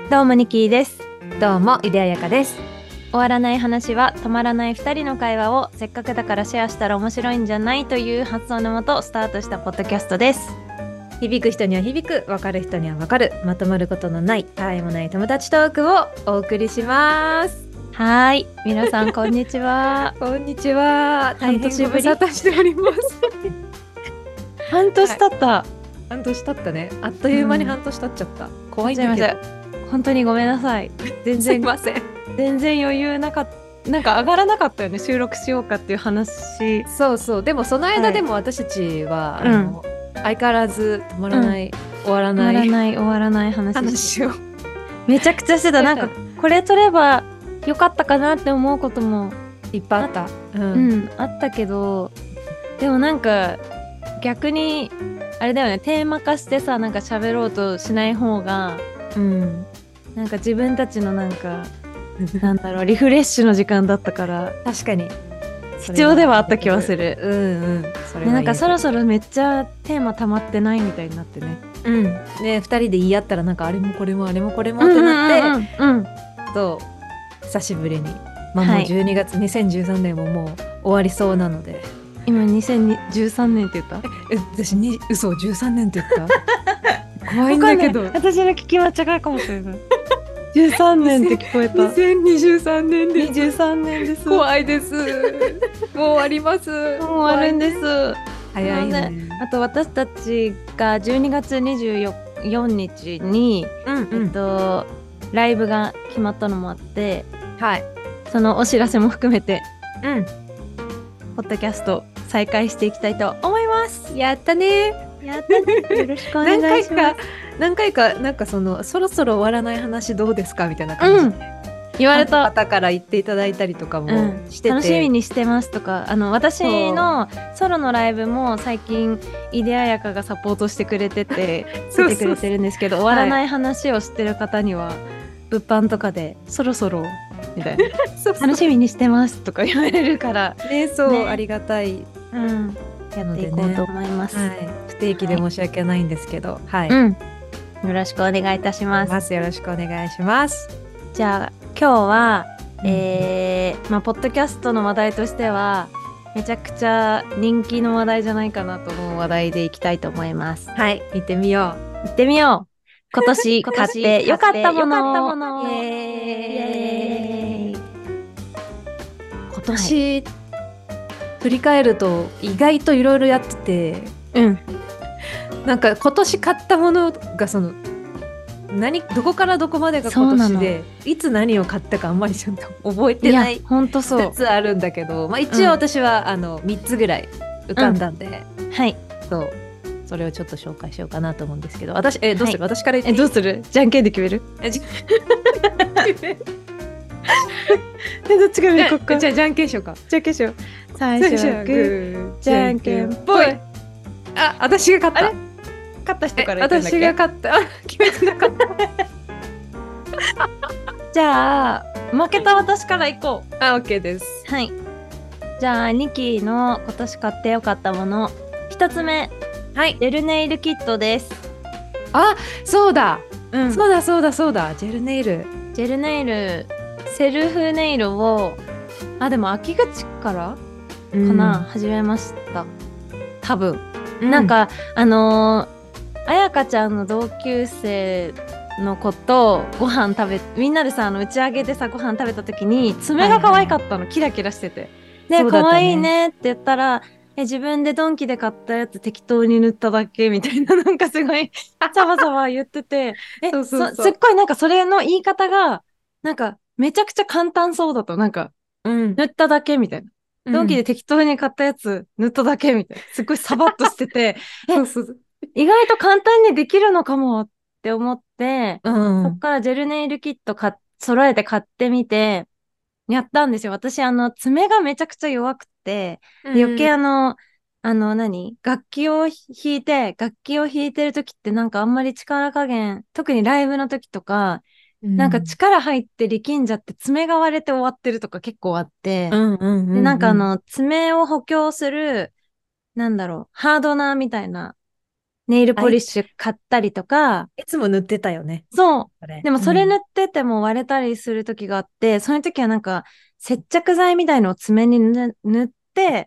どうもニキーです。 どうも、井出彩香です。 終わらない話は止まらない2人の会話をせっかくだからシェアしたら面白いんじゃないという発想のもとスタートしたポッドキャストです。 響く人には響く、分かる人には分かる、まとまることのない、たわいもない友達トークをお送りします。 はーい、皆さんこんにちは。 こんにちは。大変ご無沙汰しております。 半年経った、 半年経ったね。あっという間に半年経っちゃった。怖いんだけど。 本当にごめんなさい。全然すいません。 全然余裕なかった。なんか上がらなかったよね、収録しようかっていう話。 そうそう。でもその間でも私たちは、相変わらず止まらない、終わらない終わらない話をめちゃくちゃしてた。なんかこれ取ればよかったかなって思うこともいっぱいあった。 あったけど、でもなんか逆にあれだよね、テーマ化してさ、なんか喋ろうとしない方が、なんか自分たちのなんかなんだろう、リフレッシュの時間だったから確かに必要ではあった気はする。 それはなんかそろそろめっちゃテーマ溜まってないみたいになってね。 ね、2人で言い合ったらなんかあれもこれもあれもこれもってなって、久しぶりに、もう12月、2013年ももう終わりそうなので。 今2013年って言った？ 私嘘13年って言った？怖いんだけど。 私の聞き間違いかもしれない。13年って聞こえた。 2023年です。 23年です。 怖いです。もう終わります。もう終わるんです。 早いね。 あと私たちが12月24日に、ライブが決まったのもあって、そのお知らせも含めて、ポッドキャスト再開していきたいと思います。 やったね。 やったね。よろしくお願いします。 何回かなんかそろそろ終わらない話どうですかみたいな感じで、 言われた方から言っていただいたりとかもしてて、 楽しみにしてますとか、私のソロのライブも最近井出彩香がサポートしてくれてて出てくれてるんですけど、終わらない話を知ってる方には物販とかでそろそろみたいな楽しみにしてますとか言われるからね、ありがたい。 やっていこうと思います。 不定期で申し訳ないんですけど、 よろしくお願いいたします。 よろしくお願いします。 じゃあ今日は、ポッドキャストの話題としてはめちゃくちゃ人気の話題じゃないかなと思う話題でいきたいと思います。 はい、行ってみよう。今年買ってよかったもの。 イエーイ。今年、振り返ると意外といろいろやってて、なんか今年買ったものがどこからどこまでが今年でいつ何を買ったかあんまりちょっと覚えてない説あるんだけど、一応私は3つぐらい浮かんだんで、それをちょっと紹介しようかなと思うんですけど、どうする？私から言っていい？ どうする？じゃんけんで決める？どっちがいいか。 じゃあじゃんけんしようか。 じゃんけんしよう。最初はグー、じゃんけんぽい。 私が勝った。 勝った人から言ったんだっけ？ 私が勝った。決めてなかった。 じゃあ負けた私から行こう。 OK です。 はい。じゃあニキの今年買ってよかったもの一つ目、ジェルネイルキットです。 そうだ、そうだ、ジェルネイル、 セルフネイルをでも秋口からかな、始めました。多分、なんか彩香ちゃんの同級生の子とご飯みんなでさ、打ち上げでさご飯食べた時に爪が可愛かったの、キラキラしてて、で可愛いねって言ったら、自分でドンキで買ったやつ適当に塗っただけみたいな、なんかすごいサバサバ言っててすっごいなんかそれの言い方がなんかめちゃくちゃ簡単そうだと、なんか、塗っただけみたいな、ドンキで適当に買ったやつ塗っただけみたいな、すっごいサバッとしてて意外と簡単にできるのかもって思って、そっからジェルネイルキット揃えて買ってみてやったんですよ。私爪がめちゃくちゃ弱くて、余計楽器を弾いてる時ってなんかあんまり力加減、特にライブの時とか、なんか力入って力んじゃって爪が割れて終わってるとか結構あって、でなんか爪を補強するハードナーみたいなネイルあ、いポリッシュ買ったりとか、 つも塗ってたよね。 そう。 それ。 でもそれ塗うん。 ってても割れたりする時があって、その時はなんか接着剤みたいのを爪に塗って、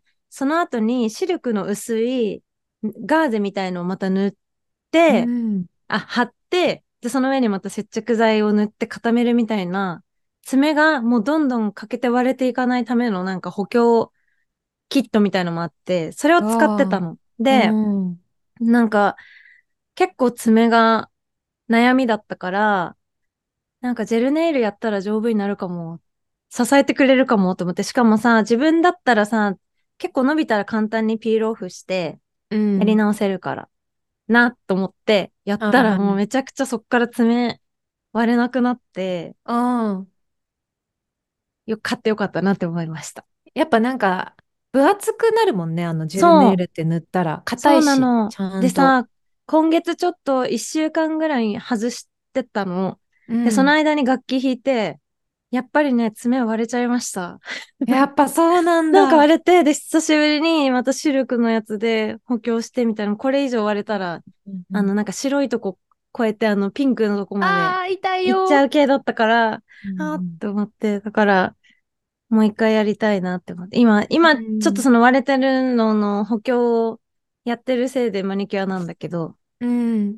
その後にシルクの薄いガーゼみたいのをまた塗っうて、 ん。 貼って、で、その上にまた接着剤を塗って固めるみたいな、爪がもうどんどん欠けて割れていかないためのなんか補強キットみたいのもあって、それを使ってたああ。 の。 うで、 ん。 なんか結構爪が悩みだったから、なんかジェルネイルやったら丈夫になるかも。支えてくれるかもと思って。しかもさ、自分だったらさ、結構伸びたら簡単にピールオフしてうん。 やり直せるから。なと思ってやっはいたらはい。 もうめちゃくちゃそっから爪割れなくなって、 うん。 買ってよかったなって思いました。 やっぱなんか、分厚くなるもんね。ジェルネそう、 イルって塗ったら。硬そういし、 なの。 ちゃんと。 でさ、今月ちょっと1週間ぐらい外してたの。で、そのうん。 間に楽器弾いて、やっぱりね、爪割れちゃいました。 やっぱそうなんなんか割だ。 れて、で、久しぶりにまたシルクのやつで補強してみたいな、これ以上割れたら、 うんうん。 なんか白いとこ越えて、ピンクのとこまでああ、痛い行っちゃよ。 う系だったから、 うんあーっうん。 て思って、だから、もう一回やりたいなって思って。今、ちょっとその割れてるのの補強をやってるせいでマニキュアなんだけど、 うん。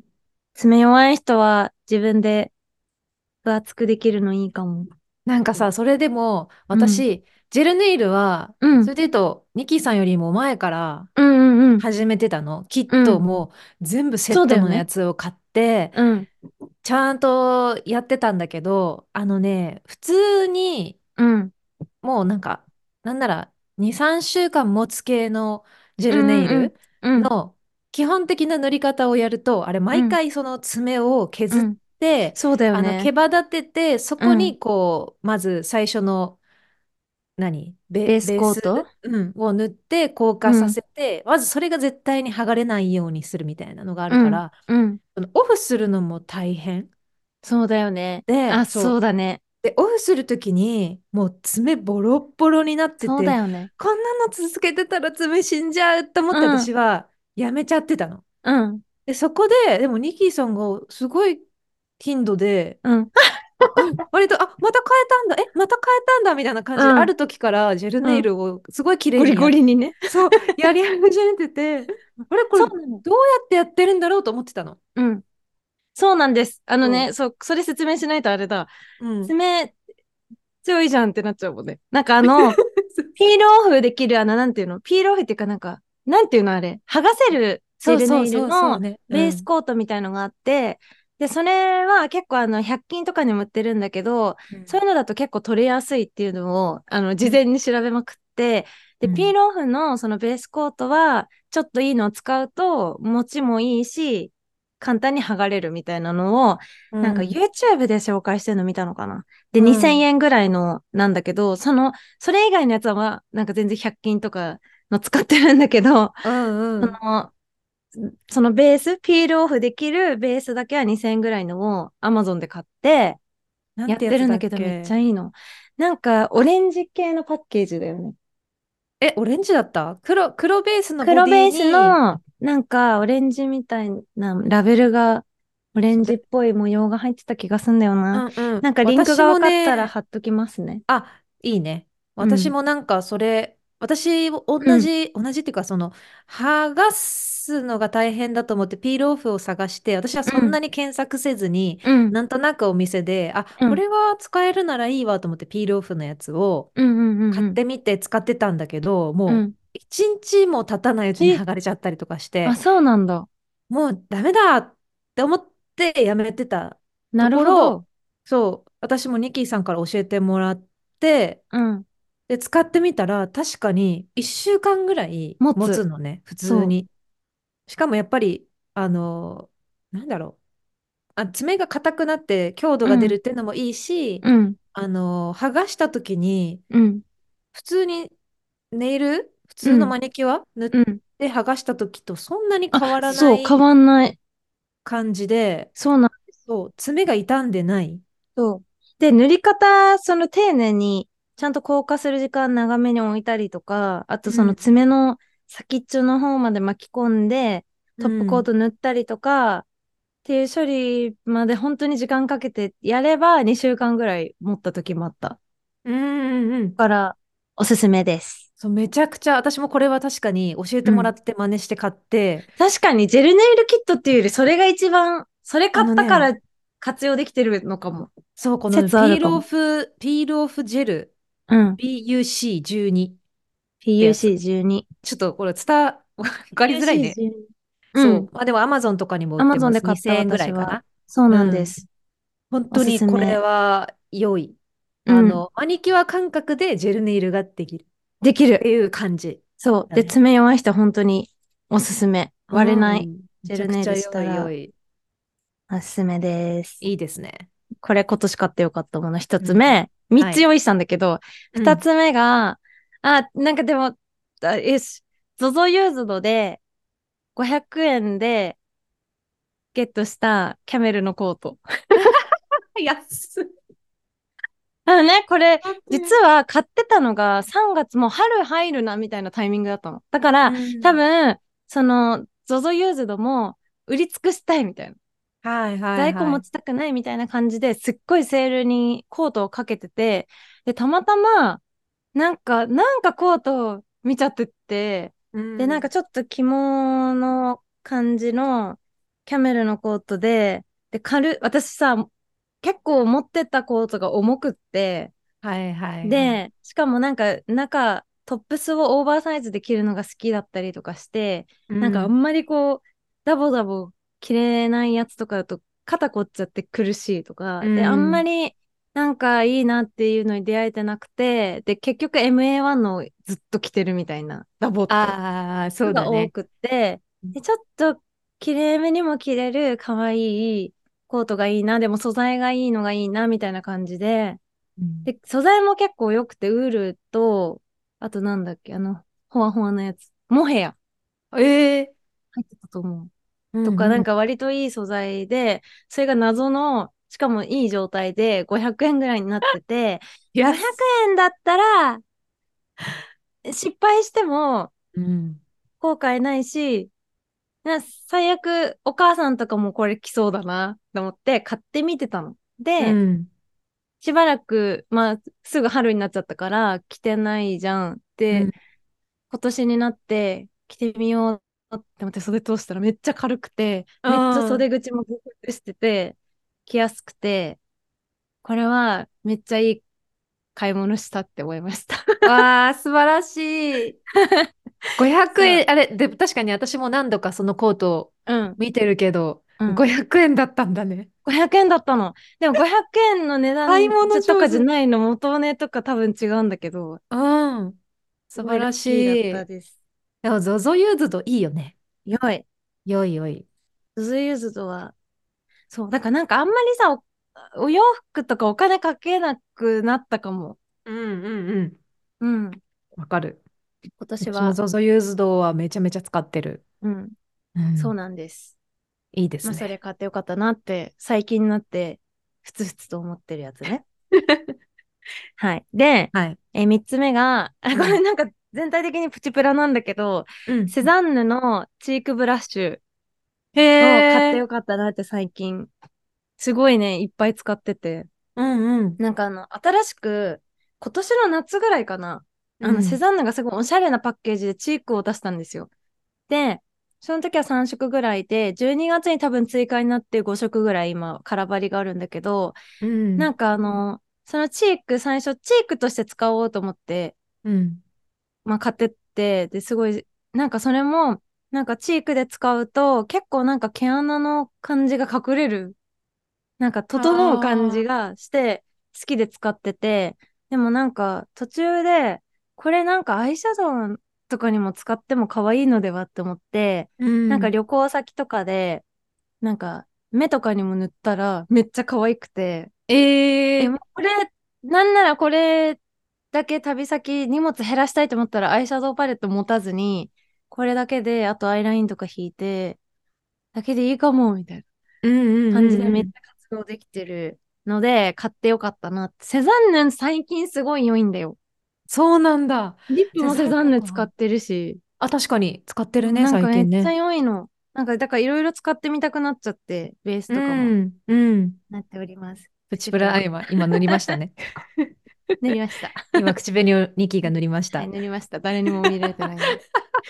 爪弱い人は自分で分厚くできるのいいかも。 なんかさ、それでも、 うん。 私、ジェルネイルは、 うん。 それで言うと、ニキさんよりも前からうんうんうん。 始めてたの。キッうん。 トも全部セットのやそうだよね。 つを買って、 うん。 ちゃんとやってたんだけど、普通に、 うん。 もうなんか、なんなら、2、3週間持つ系のジェうルネんうんうん。 イルうん。 の基本的な塗り方をやると、あれ、毎うん。 回その爪を削っうん。 て、 そうだよ毛ね。 羽立てて、そうん。 こにこう、まず最初の、 ベースベース、 コート。 を塗って硬化さうん。 せて、まずそれが絶対に剥がれないようにするみたいなのがあうん。 るから、 うん。 そのオフするのも大変そうだよね。 で、 あ、そうだね。 で、オフするときに、もう爪ボロッボロになってそうだて、 よね。 こんなの続けてたら爪死んじゃうって思ってうん。 私はやめちゃってたの。 うん。 で、そこで、でもニキーさんがすごい頻度で、 うん。 割と、あ、また変えたんだ、また変えたんだみたいな感じで、 うん。 ある時からジェルネイうん。 ルをすごい綺麗ゴリにゴリにね。 そう、やり始めてて、あれ、これ、どそうなの。 うやってやってるんだろうと思ってたの。 うん。そうなんです。 そそれ説明しないとあれだ。 う。うん。 爪強いじゃんってなっちゃうもんね。なんかピールオフできるなんていうのピールオフっていうかなんか、なんていうのあれ、剥がせるジェルネイルそうそうそうそうのね。うベースん。 コートみたいのがあって、で、それは結構100均とかにも売ってるんだけど、 うん。 そういうのだと結構取れやすいっていうのを、 うん。 事前に調べまくって、で、ピーうん。 ルオフのそのベースコートは、ちょっといいのを使うと、持ちもいいし、簡単に剥がれるみたいなのを、なんかうん。 YouTube で紹介してるの見たのかな。で、 う 2000 ん。 円ぐらいのなんだけど、それ以外のやつは、なんか全然100均とかの使ってるんだけど、 うんうん。 その、そのベース、ピールオフできるベースだけは2000円ぐらいのを Amazon で買って、 なんやってやつだってるんだけどめっちゃけ？ いいの。なんか、オレンジ系のパッケージだよね。 オレンジだった？黒ベースのボデ黒ベースィに、 の、なんか、オレンジみたいな、ラベルが、オレンジっそうで、 ぽい模様が入ってた気がすんだよな。 うんうん。 なんか、リンク私もが分かったらね、 貼っときますね。 あ、いいね。 うん。 私もなんかそれ、 うん。 同じっていうか、剥がすのが大変だと思ってピールオフを探して、私はそんなうん。 に検索せずに、 うん。 なんとなくお店で、あ、 うん。 これは使えるならいいわと思ってピールオフのやつをうん。うん。うん。 買っうん。 てみて使ってたんだけど、もううん。 一日も経たないうちに剥がれちゃったりとかしあ、 て、 そうなんだ。 もうダメだって思ってやめてたとなるころ、 ほど。 そう、私もニキーさんから教えてもらって、 うん。 で、使ってみたら確かに1週間ぐらい持つ持つ。 のね、普通そに。しかもやっぱり、なんだろう、爪が硬くなって強度う。うが出るん。 っていうのもいいし、 うん。 剥がした時に、 うん。 普通に普うん。 通のマニキュア塗っうん。 て剥がした時とそんなに変わあ、 らなそう、変いわんない。 感じで、 そうなんです。 そう、爪が傷んでない。 そう。で、塗り方、丁寧に、ちゃんと硬化する時間長めに置いたりとか、あとそのうん。 爪の先っちょの方まで巻き込んで、 トップコート塗ったりとか、っていう処理まで本当に時間かけてやれば2週間ぐらい持った時もあった。 うんうんうん。 だから、おすすめです。 そう、めちゃくちゃ、私もこれは確かに教えてうん。 もらって真似して買って、 確かにジェルネイルキットっていうよりそれが一番、それ買あのね、 ったから活用できてるのかも。 そう、この説あるかも。 ピールオフジェル、 うん。 BUC12 ってやつ。 PUC12。 ちょっとこれわかりづらいね。 PUC12。うん。 そう。まあでも Amazon とかにも売ってま Amazon です。 買った 2000円ぐらい私は。 かな。 そううん。 なんです。 本おす当にこれすめ。 は良い。 うん。 マニキュア感覚でジェルネイルができるっできる。 ていう感じそう。で、 だね。 爪弱い人本当におすすめ。割れない。 うん。めちゃくちゃジェルネイルしたら良い。 おすすめです。 いいですね。 これ今年買ってよかったもの一うん。 つ目。三はい。 つ用意したんだけど、 うん。 二つ目が、なんかでも、ZOZO ユーズドで500円でゲットしたキャメルのコート。 安い。 これ、実うん。 は買ってたのが3月もう春入るなみたいなタイミングだったの。だかうら、多ん。 分、その、ZOZO ユーズドも売り尽くしたいみたいな。 はいはい在庫はい。 持ちたくないみたいな感じですっごいセールにコートをかけてて、で、たまたま、なんかコートを見ちゃってて、で、なんうん。 かちょっと肝の感じのキャメルのコートで、私さ、結構持ってったコートが重くって、 はいはいはい。 で、しかもなんかトップスをオーバーサイズで着るのが好きだったりとかして、なんかあうん。 んまりこう、ダボダボ着れないやつとかだと肩凝っちゃって苦しいとうか、で、あんまん。 りなんかいいなっていうのに出会えてなくて、で、結局 MA1 のずっと着てるみたいな、ダボっと、 ああ、そのうだね。 が多くって、で、ちょっときれいめにも着れる可愛いコートがいいな、でも素材がいいのがいいな、みたいな感じで、 うん。 で、素材も結構良くて、ウールと、あとなんだっけ、ほわほわのやつ。モヘアええ。 入ってたと思う。 うとか、 んうん。 なんか割といい素材で、それが謎の、しかもいい状態で500円ぐらいになってて、500 安円だったら、失敗してもうん。 後悔ないし、最悪お母さんとかもこれ来そうだなと思って買ってみてたの。で、 うん。 しばらく、まあ、すぐ春になっちゃったから着てないじゃん。で、 うん。 今年になって着てみようって思って袖通したらめっちゃ軽くて、めっちゃあ袖口もグッしてて、着やすくて、これはめっちゃいい買い物したって思いました。 あ。わあ、素晴らしい。500 そう。 円、あれ、で、確かに私も何度かそのコートをうん。 見てるけど、 うん。 500円だったんだね。 500円だったの。でも500円の値買い段とかじゃ物上手。 ないの、元値とか多分違うんだけど、 うん。 すごいラッ素晴らしキーだったい。 です。 でも、ゾゾユーズドいいよね。 よい。 よいよい。 ズズユズとは、そう、だからなんかあんまりさ、お洋服とかお金かけなくなったかも。 うんうんうん。 うん。 わかる。 今年は、 私もゾゾユーズドはめちゃめちゃ使ってる。 うん。 うん。 そうなんです。 いいでまあ、それすね。 買ってよかったなって、最近になって、ふつふつと思ってるやつね。はい。で、 はい。 三つ目が、こうん。 れなんか全体的にプチプラなんだけど、 うん。 セザンヌのチークブラッシュへを買ってえ。 よかったなって最近、すごいね、いっぱい使ってて。 うんうん。 なんか新しく、今年の夏ぐらいかな。セうん。 ザンヌがすごいおしゃれなパッケージでチークを出したんですよ。で、その時は3色ぐらいで、12月に多分追加になって5色ぐらい今、空張りがあるんだけど、 うん。 なんかそのチーク最初、チークとして使おうと思って、 うん。 まあ買ってって、で、すごい、なんかそれも、なんかチークで使うと、結構なんか毛穴の感じが隠れる、なんか整う感じああ。 がして、好きで使ってて、でもなんか途中で、これなんかアイシャドウとかにも使っても可愛いのではって思って、 うん。 なんか旅行先とかで、なんか目とかにも塗ったらめっちゃ可愛くて、もうええ。 これ、なんならこれだけ旅先荷物減らしたいと思ったらアイシャドウパレット持たずに、これだけで、あとアイラインとか引いて、だけでいいかも、みたいなうんうん感じうんうん。 でめっちゃ活動できてるので、買ってよかったなって。セザンヌ最近すごい良いんだよ。 そうなんだ。 リップセザンもセザンヌか。 ヌ使ってるし、 あ、確かに使ってるね、 なんかめっちゃ最近ね。 良いの。 なんか、だからいろいろ使ってみたくなっちゃって、ベースうとかもん、うん。 なっております。 プチプラ、あ、 プチプラ。 今塗りましたね。 塗りました。 今、口紅をニキが塗りましはい、 た。 塗りました。誰にも見られてないので。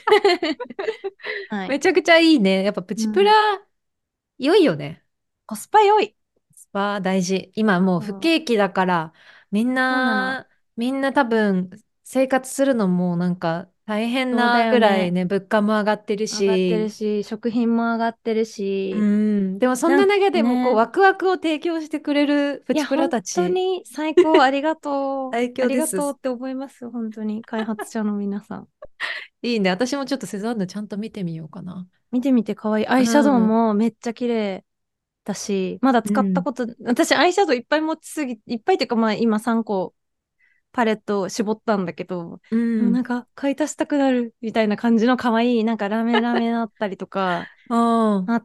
はい。 めちゃくちゃいいね。やっぱプチプラ、 うん。 良いよね。 コスパ良い。 スパ大事。今もう不そう、 景気だから、みんそうなの。 な、みんな多分生活するのもなんか大変そうだなよね。 ぐらいね、物価も上がってる上がってるし、 し、食品も上がってるうし、 ん。でもそんなんかな中でもこうね。 ワクワクを提供してくれるプいや、 チプラ本たち、 当に最高。ありがとう。 最あ強です。 りがとうって思います。本当に。開発者の皆さん。 いいね。私もちょっとセザンヌちゃんと見てみようかな。 見てみて可愛い。アうイシャドウん。 もめっちゃ綺麗だし、まだ使ったうん。 こと、私アイシャドウいっぱい持ちすぎ、いっぱいっていうかまあ今3個パレットを絞ったんだけど、 うん。 でもなんか買い足したくなるみたいな感じの可愛い、なんかラメラメだったりとかああ、 あって、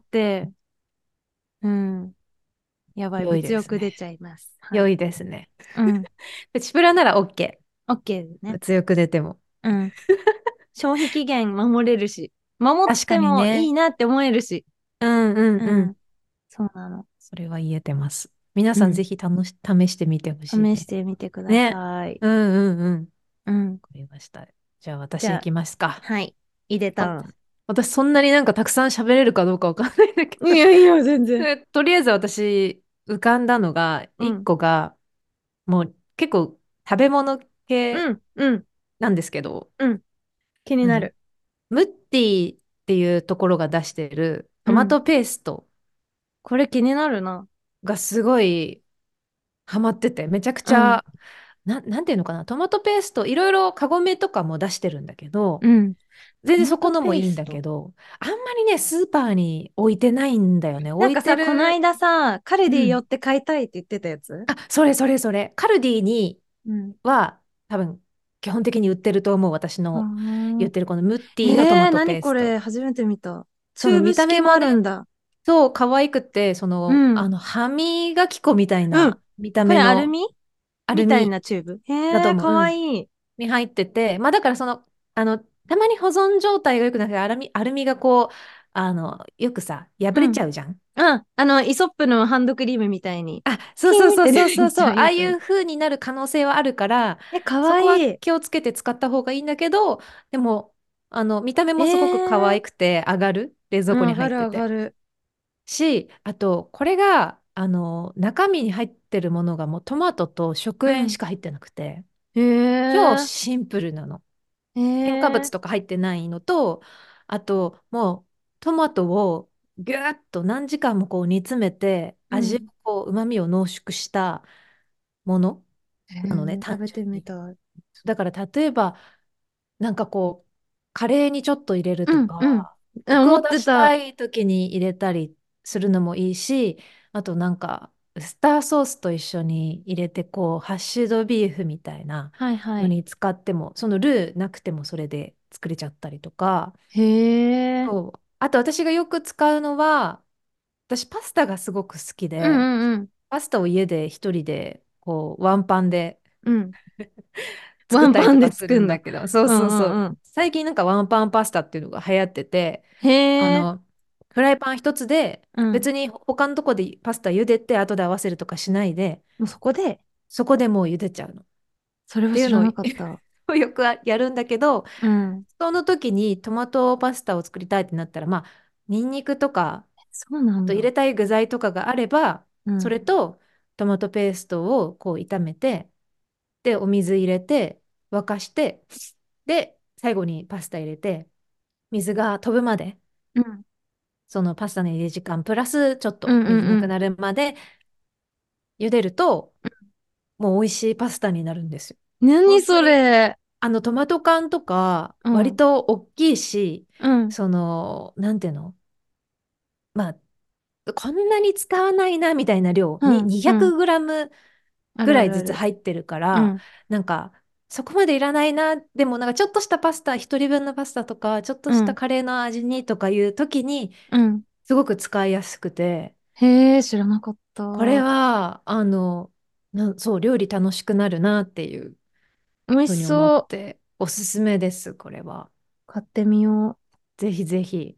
うん。やばい、 良い物ですね。 欲出ちゃいます。はい。 良いですね。 うん。 プチプラなら OK。 OK ですね。 物欲出ても。 うん。消費期限守れるし、守っ確かてもいにね。 いなって思えるし。 うんうんうん。 うん。そうなの。 それは言えてます。皆うん。 さんぜひ試してみてほしいね。 試してみてくだね。 さい。 うんうんうん。わうん。 かりました。じゃあじゃあ、 私行きますか。 はい。いでたわん。 私そんなになんかたくさん喋れるかどうかわかんないんだけいど。 やいや、全然。 とりあえず私浮かんだのが、一うん。 個がもう結構食べ物系うん。うん。 なんですけど、 うん。気にあの、 なる。 ムッティっていうところが出してるうん。 トマトペーストこれ気になるな。 がすごいハマってて、めちゃくちうん。 ゃ、なんていうのかな、トマトペースト、いろいろカゴメとかも出してるんだけど、 うん。ト全然そこマトのもいいんだペースト。 けど、あんまりね、スーパーに置いてないんだよね。置いなんかさ、このてる。 間さ、カルディ寄うん。 って買いたいって言ってたやつ。 あ、それそれそれ。カルディにうん。 は多分基本的に売ってると思う。私あの言ー、 ってるこのムッティのトマトペースト。 何これ初めて見た。チその見たューブ式も目もね、 あるんだ。 そう可愛くて、 うん。 歯磨き粉みたいうん。 な見たこれ目のアルミみたいアルミなチューブ。へえ、 だと思う。 かわうん。 いい。 に入ってて、まあだからたまに保存状態が良くなくて、アルミがこう、よくさ、破れちうん。 ゃうじゃん。 うん。イソップのハンドクリームみたいに、 あ、そうピそうそうーってね、いっそうそうそう。 ちゃうやつ。 ああいう風になる可能性はあるから、 え、かそこはわいい。 気をつけて使った方がいいんだけど、でも、見た目えもすごく可ー、 愛くて上がる。冷うん、 蔵庫に上がる入ってて。 上がる。 し、あと、これが、中身に入ってるものがもうトマトと食うん。 塩しか入ってなくて、 へ超え、 シンプルなの。 へ添加物え、 とか入ってないのと、あと、もうトマトをギューッと何時間もこう煮詰めて、味をうん。 こう、旨味を濃縮したものへなのね、 え、食べてみ単純に。 たい。 だから例えば、なんかこう、カレーにちょっと入れるとうん、うん。 か、コク思を出したってた。 い時に入れたりするのもいいし、あとなんか、スターソースと一緒に入れて、こう、ハッシュドビーフみたいなはいはい。 のに使っても、そのルーなくてもそれで作れちゃったりとか、 へえ、 そう。あと私がよく使うのは、私パスタがすごく好きうんで、 うんうん。 パスタを家で一人で、こう、ワンパンでうん。 作ったりワンパンでとかする作んだ。 んだけど、そううんそうそう。 うんうん。 最近なんかワンパンパスタっていうのが流行ってて、 へえ、 あの、フライパン一つで、 うん。 別に他のとこでパスタ茹でて後で合わせるとかしないで、 もうそこで、 そこでもう茹でちゃうの。っそれはていうのを知らなかった。 よくやるんだけど、 うん。 その時にトマトパスタを作りたいってなったら、まあ、ニンニクとか、 そうなあと入れんだ。 たい具材とかがあれば、そうん。 れとトマトペーストをこう炒めて、で、お水入れて、沸かして、で、最後にパスタ入れて、水が飛ぶまで、 うん。 そのパスタの茹で時間、プラスちょっうんとうんうん。 水なくなるまで茹でると、もう美味しいパスタになるんですよ。 何そ本当に、 れ。 トマト缶とか、割うん。 と大きいし、 うん。 なんていうの、まあ、こんなに使わないなみたいな量にうん。うん。 200グラムあぐらいずつるあるある。 入ってるから、 うん。 なんか、そこまでいらないな。でもなんかちょっとしたパスタ、一人分のパスタとか、ちょっとしたうん。 カレーの味にとかいう時に、 うん。 すごく使いやすくて、 へえ、知らなかっこれた。 は、そう、料理楽しくなるなっていう美味しふうに思っそう。 て、おすすめです、これは。 買ってみよぜひぜひ。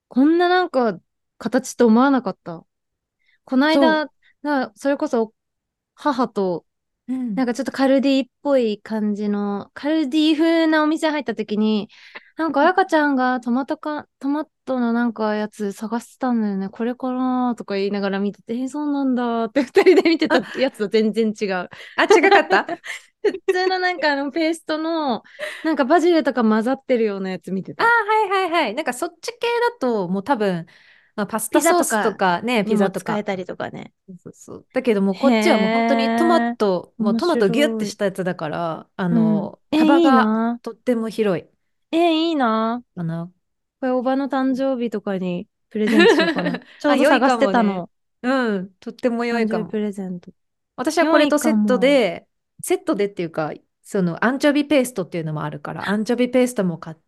こんななんか、形と思わなかった。このそ間、それこそ母と、 う。うん。 なんかちょっとカルディっぽい感じの、カルディ風なお店入った時に、なんか赤ちゃんがトマトのなんかやつ探してたんだよね。これかなとか言いながら見てて、そうなんだって二人で見てたあ、 やつと全然違う。 あ、違かった。 普通のなんかペーストの、なんかバジルとか混ざってるようなやつ見てあ、 た。 はいはいはい。なんかそっち系だと、もう多分、まあ、パスピタソースとザとかかね、ピにもザとか。 使えたりとかね。 そうそうそう。だけどもうこへっちはもう本当にトマえ、 ト、もう面トマトギュッて白い。 したやつだから、 うん。 幅いいがな。 とっても広いいいな。 かな。 これ、おばの誕生日とかにプレゼントしようかな。ちょあ、良いうど探しかもね。 てたの。 うん、とっても良い誕生日プかも。 レゼント。 私はこれ良いとセットかも。 で、セットでっていうか、そのアンチョビペーストっていうのもあるから、アンチョビペーストも買って、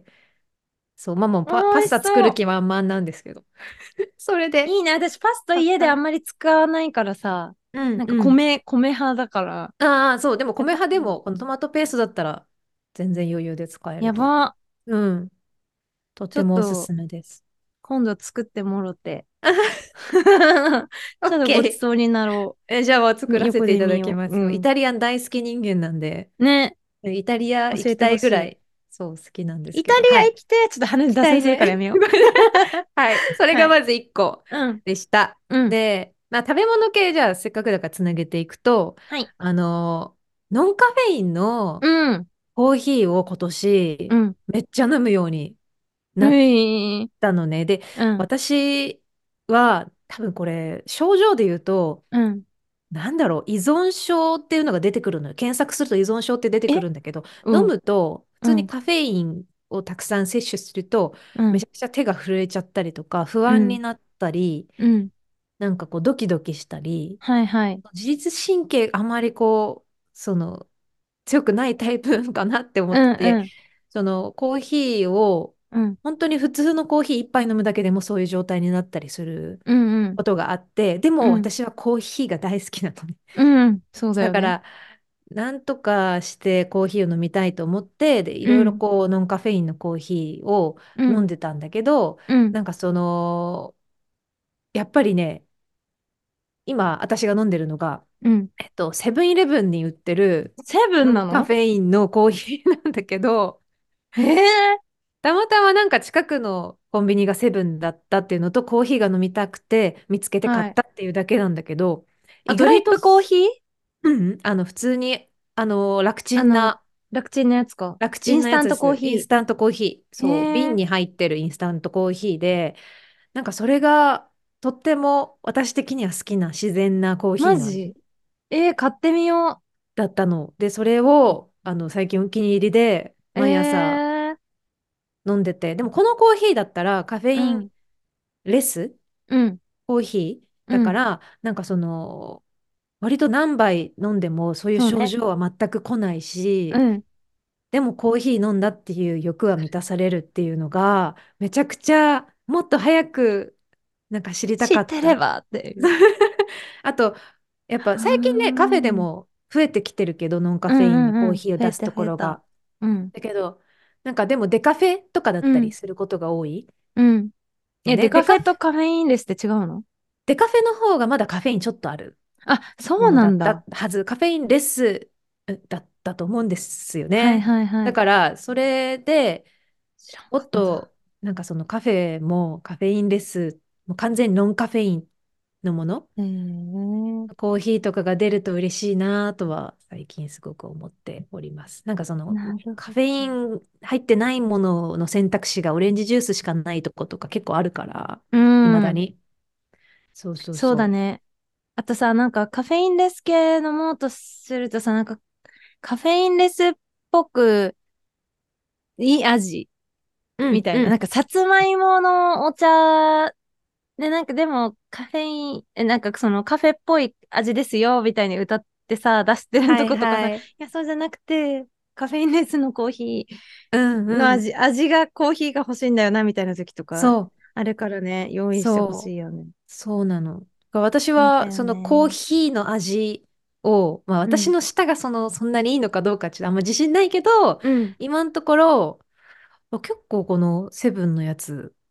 そう、まあもうパ美味しスタ作るそう。 気満々なんですけど。それでいいね。私、パスタ家であ買った。 んまり使わないからさ。なんかうんうん。 米派だから。 ああ、そう、でも米やっぱ、 派でも、このトマトペーストだったら全然余裕で使えると。 やば。 うん。とっちょてもおすっと、 すめです。 今度作ってもろて。 オッちょっとごちケそうになろー。じゃあ作う。横らせていただで見よう。 きます。もうイうん。 タリアン大好き人間なんで、 ね。 イタリア行教えきたてほしい。 いぐらい、そう好きなんですイタリけど、はい。 ア行きて、ちょっと鼻で行き脱線するたいね。 からやめよう。 はい。それはい。 がまず1個うん。 でした。 うん。 で、まあ、食べ物系じゃあせっかくだからつなげていくと、 はい。 あの、ノンカフェインのうん。 コーヒーを今年うん。 めっちゃ飲むようにうなっい。 たのね。で、 うん。 私は多分これ症状で言うと、 うん。 なんだろう、依存症っていうのが出てくるのよ。検索すると依存症って出てくえるんだけど、飲うん。 むと普うん。 通にカフェインをたくさん摂取すると、 うん。 めちゃくちゃ手が震えちゃったりとか、不うん。 安になったり、 うん。 なんかこうドキドキしたり、 はいはい。 自律神経あまりこう、強くないタイプなのかなって思うってて、 んうん。 そのコーヒーをうん。 本当に普通のコーヒー一杯飲むだけでもそういう状態になったりするうんうん。 ことがあって、でもうん。 私はコーヒーが大好きなのね。 うん。そうだよね。 だから、なんとかしてコーヒーを飲みたいと思って、で、いろいろうん。 こう、ノンカフェインのコーヒーをうん。 飲んでたんだけど、 うん。 なんかやっぱりね、今私が飲んでるのが、 うん。 セブンイレブンに売ってるセブンノンなの？ カフェインのコーヒーなんだけど、 ええたまたまなんか近くのコンビニがセブンだったっていうのと、コーヒーが飲みたくて見つけて買はい。 ったっていうだけなんだけど、 あ、 意外とドリップコーヒー？ 普通に、楽ちあの、 んな、 楽ちんのやつか。 楽ちんなインスタントコーやつです。インスヒタントコーヒー。 ー。へそう、瓶え。 に入ってるインスタントコーヒーで、なんかそれがとっても私的には好きな自然なコーヒーの味マジ？買ってみよだったの。で、それを、最近お気に入りでう。 毎朝飲んでて、でもこのコーヒーだったらカフェインうん。 レスうん。 コーヒーうん。 だから、なんか割と何杯飲んでもそういうそうね。 症状は全く来ないし、 うん。 でもコーヒー飲んだっていう欲は満たされるっていうのが、めちゃくちゃもっと早くなんか知りた知っかった。 てればっていう。 あと、やっぱは最近ね、カフェでーも増えてきてるけど、ノンカうんフェインのうんうん。 コーヒーを増えた出すと増えた。 ころが。 うん。 だけど、なんかでもデカフェとかだったりうん。 することが多いうん。デのね。 カフェとカフェインレスって違うの？ デカフェの方がまだカフェインちょっとあるあ、そうものだっなんだ。 たはず。カフェインレスだったと思うんですよはいね。 はいはい。 だから、それで知らんもかった。 っと、なんかそのカフェもカフェインレス、もう完全にノンカフェインのもの、 へえ。 コーヒーとかが出ると嬉しいなとは最近すごく思っております。なんかなるほカフェイン入ってないものの選択肢がオレンジジュースしかないとことか結構あるから、 ど。うん。 未だに。そうそうそそうだね。あとさ、なんかカフェインレス系飲もうとするとさ、なんかカフェインレスっぽくいい味う。うみたいな。なんんうん。 かさつまいものお茶で、なんかでもカフェイン、なんかそのカフェっぽい味ですよみたいに歌ってさ、出してるはいとことかさ、いはい。 や、そうじゃなくて、カフェインレスのコーヒうんうん。 ーの味がコーヒーが欲しいんだよなみたいな時とか、 そう。 あるからね、用意してほしそう。 いよね。 そうなの。私は、 そうだよそのコーね。 ヒーの味を、まあうん。 私の舌がそんなにいいのかどうかちょっとあんま自信ないけど、 うん。 今のところ、結構このセブンのやつ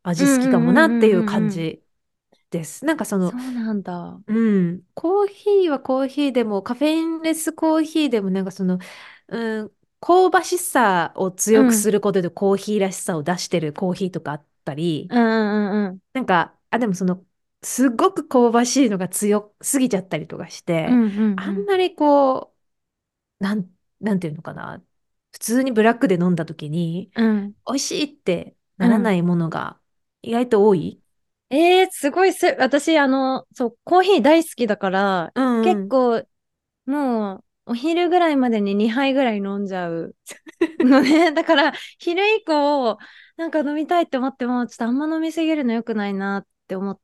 うんう味好きかもなっていうんうんうんうんうん。 感じです。なんかその、 そうなんだ。 うん、コーヒーはコーヒーでも、カフェインレスコーヒーでも、なんかその、うん、香ばしさを強くうん。 することでコーヒーらしさを出してるコーヒーとかあったり、 うんうんうんなんか、あ、でもその、すごく香ばしいのが強すぎちゃったりとかして、 うん。うんうんうん。 あんまりこう、なんていうのかな、普通にブラックで飲んだ時に、 うん。 美味しいってうん。 ならないものが意外と多い。 すごい私、そう、コーヒー大好きだから、 うんうん。 結構、もう、お昼ぐらいまでに2杯ぐらい飲んじゃうのね。だから、昼以降、なんか飲みたいって思っても、ちょっとあんま飲みすぎるの良くないなって思って、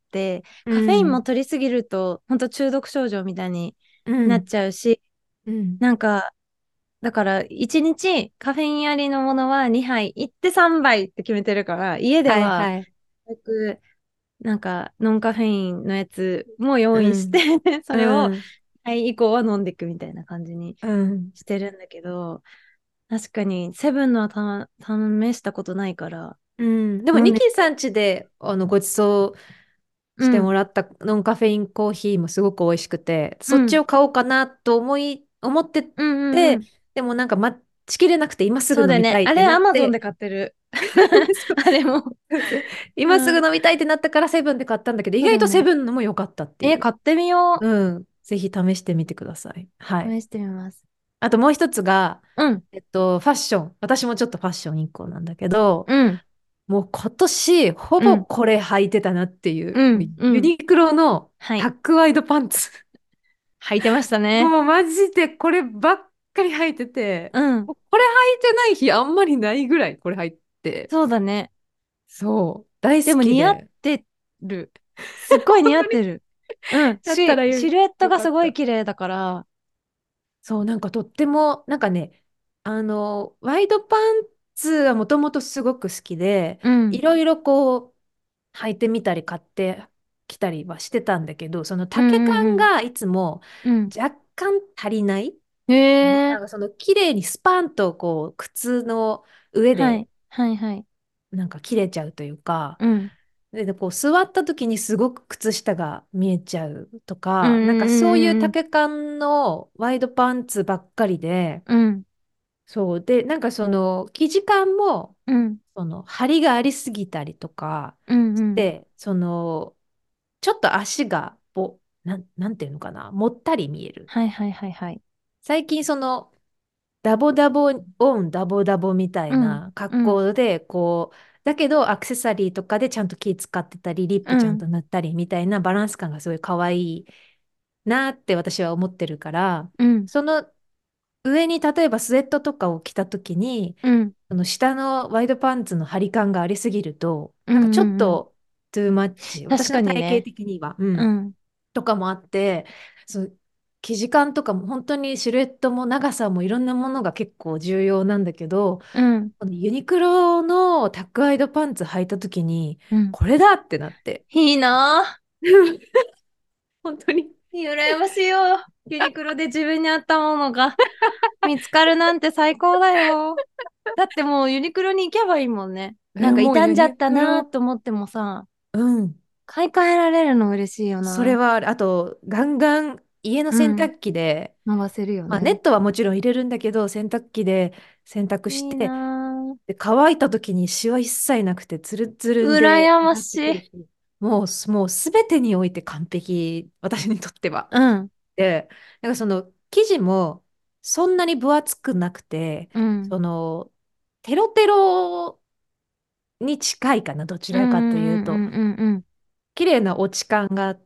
うカフェインもん。 取りすぎると、ほんと中毒症状みたいになっうん。 ちゃうし、 うん。 なんか、だから、1日カフェインありのものは2杯、行って3杯って決めてるから、家では、 はいはい。 よく、なんか、ノンカフェインのやつも用意してうん。 それを、 うん。 はい、以降は飲んでいくみたいな感じにうん。 してるんだけど、確かに、セブンのは試したことないから、 うん。でも、 飲んで、 ニキさん家で、ご馳走してうん、 もらったノンカフェインコーヒーもすごく美味しくて、そっちうん、 を買おうかなと思ってうん、うん、うて、 ん。 でもなんか待ちきれなくて今すぐそうだよね。 飲みたいってあれ、 なって、 アマゾンで買ってる。 そうあれも。 そう今すぐうん、 飲みたいってなったからセブンで買ったんだけど、意外とセそうだよね。 ブンのも良かったっていう。 買ってみようん。ぜひ試してみてください。はう。 い。 試してみます。 あともう一つが、 うん、 ファッション。私もちょっとファッション一個なんだけど、 うん、 もう今年ほうん、 ぼこれ履いてたなっていう、 うん、うん。 ユニクロのはい。 タックワイドパンツ。 履いてましたね。 もうマジでこればっかり履いてて、 うん。 もうこれ履いてない日あんまりないぐらいこれ履いて、 そうだね。 そう、大好でも似合っきで、 てる。すっごい似合本当にってる。うん。 だったらシルエットがすごいよかった。 綺麗だから。 そう、なんかとっても、なんかね、ワイドパンツはもともとすごく好きで、 うん。 いろいろこう、履いてみたり買ってきたりはしてたんだけど、そのうん丈うんうん。 感がいつもうん。 若干足りない。 へえ。 なんかその綺麗にスパンとこう、靴の上ではい。はいはい。 なんか切れちゃうというか、 うん。 で、こう座った時にすごく靴下が見えちゃうとうんか、なんかそういううんうん丈感のワイドパンツばっかりで、 うん。 そうで、なんかその生地感も、 うん。 その張りがありすぎたりとかうんうん。 して、そのちょっと足がなんていうのかな、もったり見える。 はいはいはいはい。 最近そのダボダボオンダボダボみたいうん。 な格うん。 好で、こう、だけどアクセサリーとかでちゃんと気使ってたり、リップちゃんうん。 と塗ったりみたいなバランス感がすごい可愛いなって私は思ってるから、 うん。 その上に例えばスウェットとかを着た時に、 うん。 その下のワイドパンツの張り感がありすぎると、なんかちょうんうんうん。 っとトゥーマッチ、私確の体型かにね。 的には、うん、 うん。 とかもあって、そう生地感とかも本当にシルエットも長さもいろんなものが結構重要なんだけど、 うん。 このユニクロのタックアイドパンツ履いた時に、 うん。 これだってなって。 いいな本当に。 ぁ。羨ましいよ。ユニクロで自分に合ったものが見つかるなんて最高だよ。だってもうユニクロに行けばいいもんね。なんかもうユニ傷んじゃったクロ、 なと思ってもさ、 うん。 買い替えられるの嬉しいよな。 それはある、あと、ガンガン家のうん。 洗濯機で、 回せるよまあ、ネね。 ットはもちろん入れるんだけど、洗濯機で洗濯しいいて、 なで、乾いた時にシワ一切なくて、ツルツぁ。 ルで羨ま上がってしい。 くるし、もうすべてにおいて完璧、私にとっては。 うん。 で、なんかその生地もそんなに分厚くなくて、 うん。 その、テロテロに近いかな、どちうんらかとういうと。 んうんうんうんうん。 綺麗な落ち感があって、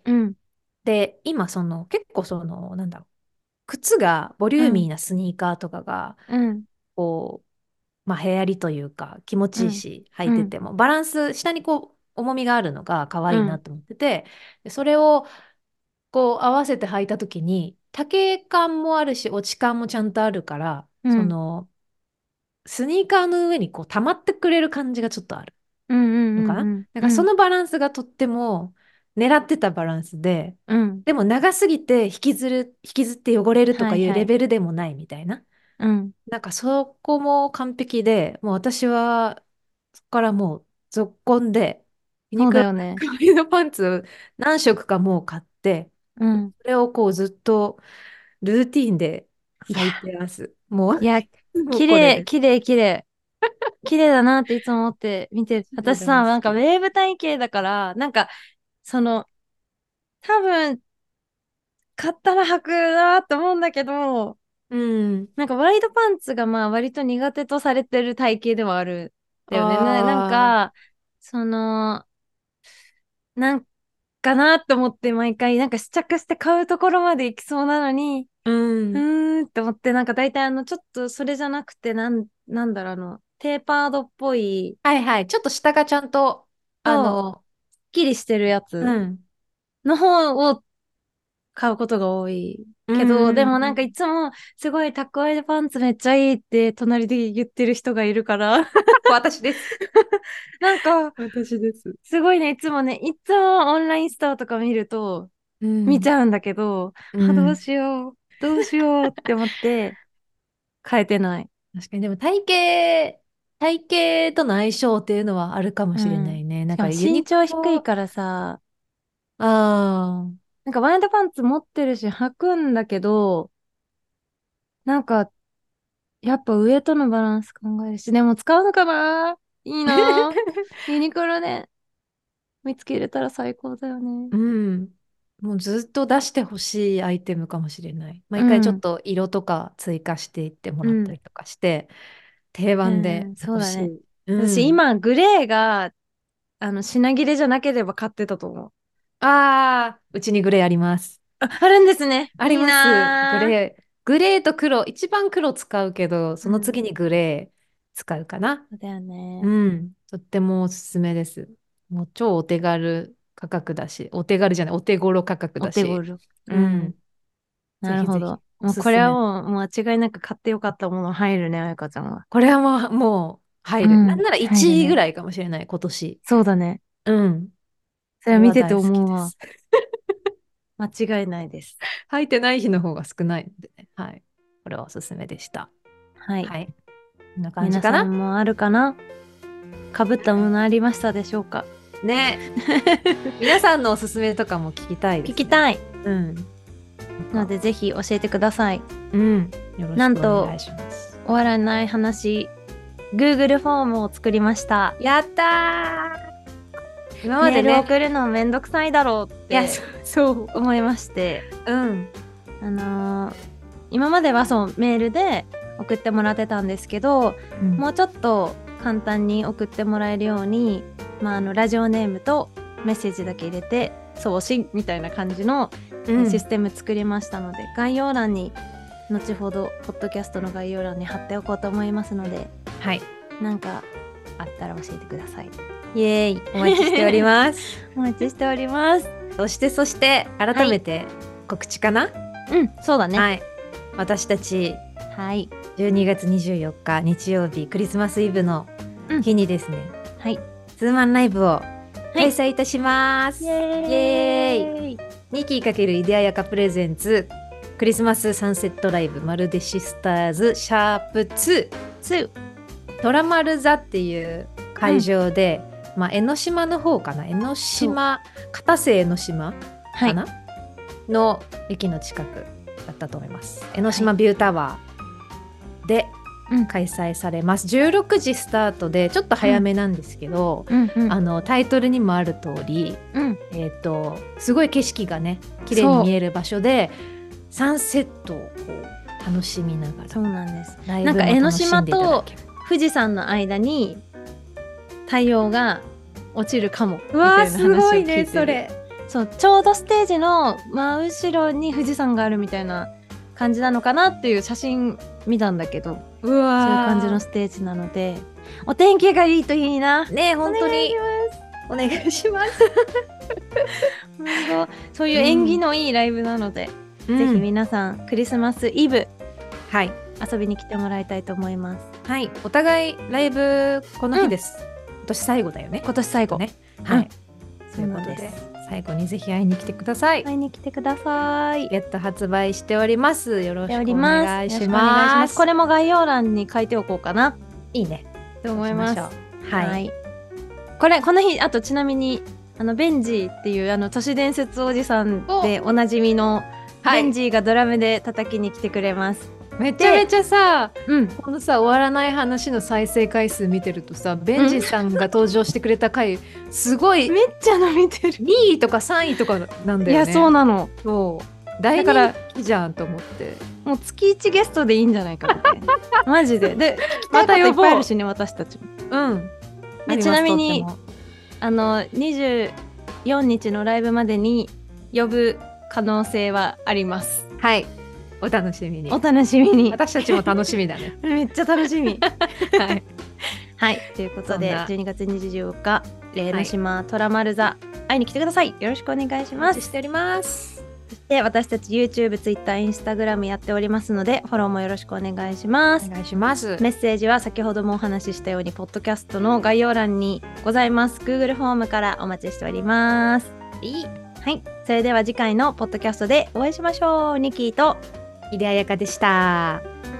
うん。 で、今その、結構その、なんだろう、靴がボリューミーうん。 なスニーカーとかが、 うん。 こまあ、流行りというか気持ちいいうん。 し履うん。 いててもバランス下にこう重みがあるのが可うん。 愛いなと思ってて、でそれをこう合わせて履いた時に丈感もあるし落ち感もちゃんとあるから、 うん。 そのスニーカーの上にこう溜まってくれる感じがちょっとあるうんうんうのかな。 んうん。 なんかそのバランスがとっても狙ってたバランスで、 うん。 でも長すぎて引きずって汚れるとかいうレはいはい。 ベルでもないみたいな。 うん。 なんかそこも完璧で、もう私はそこからもうぞっこんで、ユニそうクロだよね。 のワイドパンツ何色かもう買って、 うん。 それをこうずっとルーティンでいや、 履いてます。もう、 いや、 もうこれです。 綺麗、綺麗。綺麗だなっていつも思って見てる。 それ私さ、なんかウ大好き。 ェーブ体型だから、なんか、その、多分、買ったら履くなって思うんだけど、 うん。 なんかワイドパンツがまあ割と苦手とされてる体型ではあるんだよね。なんああ、 か、その、なんかなって思って毎回、なんか試着して買うところまで行きそうなのに、 うん。 って思って、なんか大体ちょっとそれじゃなくて、なんだろう、テーパードっぽい、 はいはい。ちょっと下がちゃんと、あと、 の、 すっきりしてるやうつん。 の方を買うことが多い。 うんけど、でうんもなんかいうん。 つもすごいタックワイドパンツめっちゃいいって隣で言ってる人がいるから私です。 なんか私です。 すごいね、いつもオンラインストアとか見るとうん。 見ちゃうんだけど、どううん。 しよう、どうしようって思って変えてない。 確かに、でも体型との相性っていうのはあるかもしれなうん。 いね。なんしかもかユニク身長低いロ、 からさ、 ああ、 なんかワイドパンツ持ってるし履くんだけど、なんかやっぱ上とのバランス考えるし、でも使うのかないいなユニクロで見つけれたら最高だよね。 うん。もうずっと出してほしいアイテムかもしれない。毎回ちょっうん、 と色とか追加していってもうん、 らったりとかして、定番でうん、そうだね。 欲しい。う私ん。 今グレーが、品切れじゃなければ買ってたと思う。 ああ、うちにグレーあります。 あるんですね。 ありいいます。グなレー。グレーと黒。一番黒使うけど、 ぁ。うん。 その次にグレー使うかな。 そうだよね。 うん。とってもおすすめです。もう超お手軽価格だし、お手軽じゃない、お手頃価格おだし。 手頃。ううん。 ん。 ぜひぜひ、 なるほど。 おもうこれすすめ。 はもう間違いなく買ってよかったもの入るね、あやかちゃんは。 これはもう入る。なんうん。 なら1位ぐ入るね。 らいかもしれない、今年。 そうだね。 うん。 それは見ててこれは大好思うわ。 きです。 間違いないです。 入ってない日の方が少ないのでね。はい。これはおすすめでした。 はい。 はい。こんな感じ皆かな。 さんもあるかな？被ったものありましたでしょうか？ ね。皆さんのおすすめとかも聞きたいですね。 聞きたいうん。 ので、ぜひ教えてください。 うん。よろしくおなんと、 願いします。 終わらない話、Google フォームを作りました。 やったー。今まメールでね。 送るのめんどくさいだろうっいや、 てそう。 思いまして、 うん。 今まではそうメールで送ってもらってたんですけど、 うんもうちょっと簡単に送ってもらえるように、ラジオネームとメッセージだけ入れて送信みたいな感じのシステム作りましたので、概要欄に後ほどポッドキャストの概要欄に貼っておこうと思いますので、 はい。 なんかあったら教えてください。 イエーイ。お待ちしております。 お待ちしております。 そして、改めて告知かな。 うん、そうだね。 はい。私たち、 はい。 12月24日日曜日、クリスマスイブの日にですね、 はい。 ツーマンライブを開い催いたします。 イエーイイエーイニキ×イデアヤカプレゼンツクリスマスサンセットライブまるでシスターズシャープ2トラマル座っていう会場で、江ノ島の方かな、江ノ島片瀬江ノ島かな、の駅の近くだったと思います。江ノ島ビュータワーで開催されます。16時スタートでちょっと早めなんですけど、タイトルにもある通り、すごい景色がね綺麗に見える場所でサンセットをこう楽しみながら。 そうなんです。 ライブなんか江ノも楽しん島とでいただける。 富士山の間に太陽が落ちるかもみうわーたいな話をすごい聞いてる。 ねそれ。 そう、ちょうどステージの真後ろに富士山があるみたいな感じなのかなっていう写真見たんだけど、 うわそういう感じのステージなので、お天気がいいといいな。 ね、本当にお願いします。 本当そういう縁起のいいライブなので、ぜひ皆さんクリスマスイブ、 はい、 遊びに来てもらいたいと思います。 はい、お互いライブこの日です。今年最後だよね。 今年最後ね。はい。 そういうことで最後にぜひ会いに来てください。 会いに来てください。 やっと発売しております。よろしくお願いしよろしくお願いしま。 ますす。これも概要欄に書いておこうかな。 いいね。 と思います。 はい。 この日、あとちなみにベンジーっていう都市伝説おじさんでおなじみのベンジーがドラムで叩きに来てくれます。 めちゃめちゃさ、このさ終わらない話の再生回数見てるとさ、ベンジーさんが登場してくれた回、すごいめっちゃ伸びてる。 2位とか3位とかなんだよね。 いやそうなの。 そう大人気じゃんと思って、 もう月1ゲストでいいんじゃないかみたいなマジで。でまたいっぱいあるしね、私たちも。でちなみに24日のライブまでに呼ぶ可能性はあります。 はい、お楽しみに。 お楽しみに。 私たちも楽しみだね。 めっちゃ楽しみ。 はい、 はい、ということで12月24日霊の島トラマル座会いに来てください。よろしくお願いします。お待ちしております。 そして私たち YouTube、Twitter、Instagram やっておりますのでフォローもよろしくお願いします。 お願いします。 メッセージは先ほどもお話ししたようにポッドキャストの概要欄にございます Google フォームからお待ちしております。はい、それでは次回のポッドキャストでお会いしましょう。ニキーと井出彩香でした。